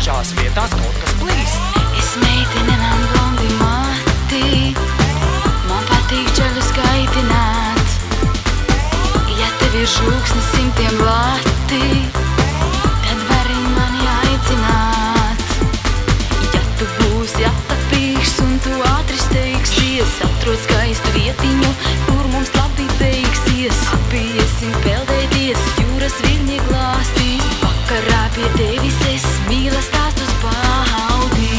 dažās vietās kaut kas plīst. Es meitene man blondi mati, man patīk ceļu skaitināt. Ja tev ir žūksni simtiem lati, tad vari mani aicināt. Ja tu būsi atapīgs un tu ātri steigsies, atrod skaistu vietiņu, kur mums labi beigsies. Apiesim peldēties, jūras viļņi glāstīs, vakarā pie tevis es mīlas stāstus baudīs.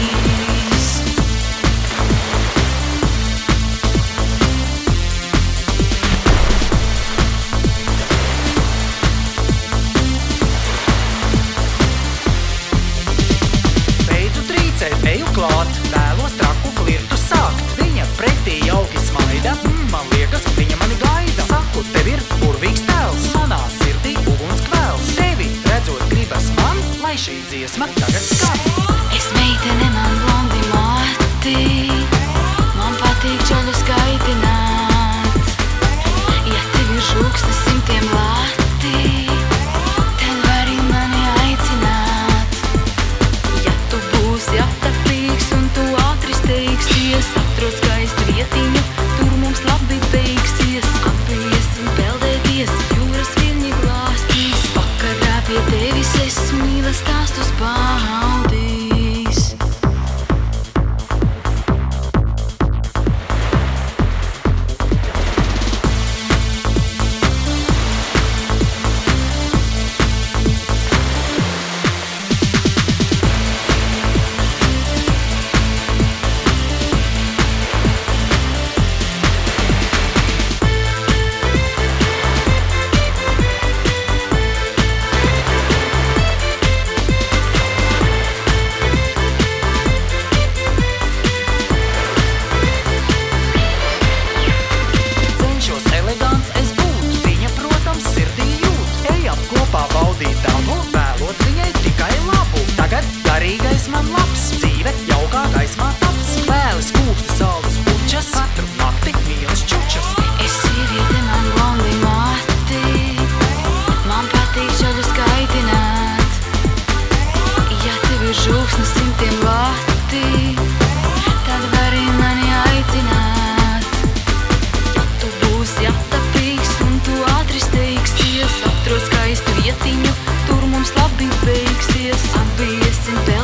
Beidzu trīcēt, eju klāt, vēlos traku flirtu sākt. Viņa pretī jauki smaida, man liekas, viņa mani gaida. Saku, tev ir burvīgs tēls, manā sirdī uguns kvēls. Tevi redzot gribas man, lai šī dziesma tagad skan. Es meitene man blondi mati, man patīk ceļu skaitināt. Ja tev ir žūksni simtiem lati, tad vari mani aicināt. Ja tu būsi atapīgs un tu ātri steigsies, atrod skaistu vietiņu, tur mums labi beigsies. Apiesim peldēties, jūras viļņi glāstīs, vakarā pie tevis es mīlas stāstus baudīs. Cenšos elegants es būt, viņa, protams, sirdī jūt. Ejam kopā baudīt dabu, vēlot viņai tikai labu. Tagad garīgais man labs, dzīve jaukā gaismā taps. Vēlis kūpti saldus pučas, katru nakti mīlas čučas. Es sieviete man blondi mati, man patīk ceļu skaitināt. Ja tev ir žūksni simtiem lati, tad vari mani aicināt. Ja tu būsi atapīgs un tu ātri steigsies, atrod skaistu vietiņu, tur mums labi beigsies. Apiesim